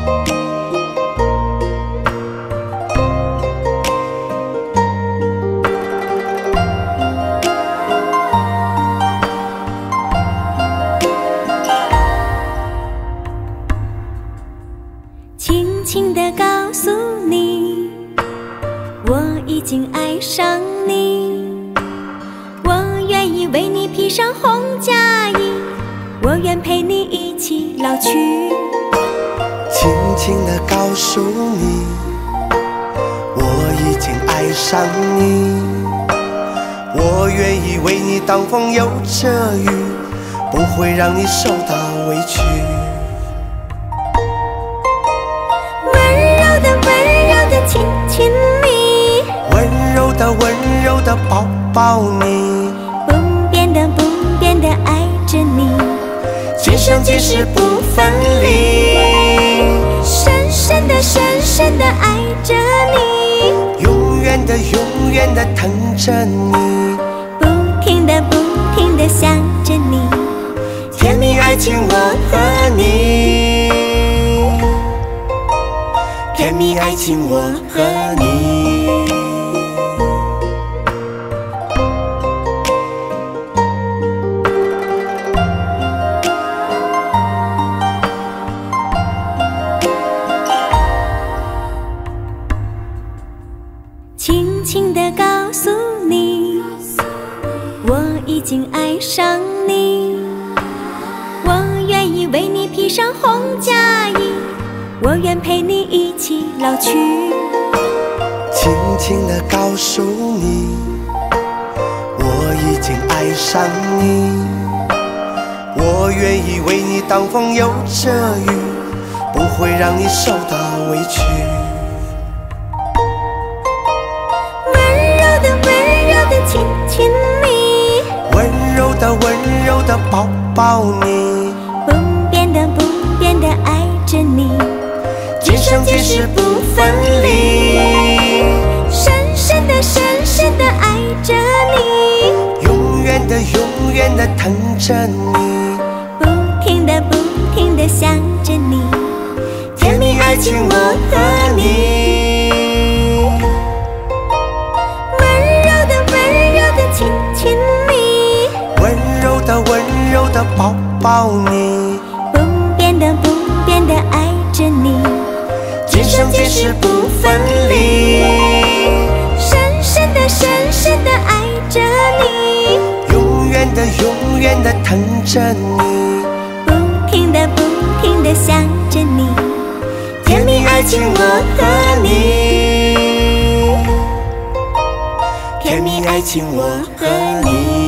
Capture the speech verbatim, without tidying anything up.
轻轻地告诉你，我已经爱上你，我愿意为你披上红嫁衣，我愿陪你一起老去。 轻轻地告诉你，我已经爱上你，我愿意为你挡风又遮雨，不会让你受到委屈。 亲亲你， 温柔的温柔的抱抱你， 不变的不变的爱着你， 今生今世不分离， 深深的深深的爱着你， 永远的永远的疼着你， 不停的不停的想着你， 甜蜜爱情我和你，甜蜜爱情我和你。 轻轻地告诉你，我已经爱上你，我愿意为你披上红嫁衣，我愿陪你一起老去。 轻轻地告诉你，我已经爱上你，我愿意为你挡风又遮雨，不会让你受到委屈。 温柔的温柔的亲亲你， 温柔的温柔的抱抱你， 不变的不变的爱着你， 今生今世不分离， 深深的深深的爱着你， 永远的永远的疼着你， 不停的不停的想着你， 甜蜜爱情我和你， 温柔的温柔的亲亲你， 温柔的温柔的抱抱你， 不变的不变的爱着你， 今生今世不分离， 深深的深深的爱着你， 永远的永远的疼着你， 不停的不停的想着你， 甜蜜爱情我和你，甜蜜爱情我和你。